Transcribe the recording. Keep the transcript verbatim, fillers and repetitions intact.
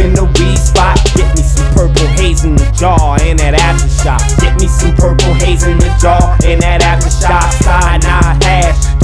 in the weed spot. Get me some purple haze in the jar and that aftershock. Get me some purple haze in the jar and that aftershock. Cyanide hash.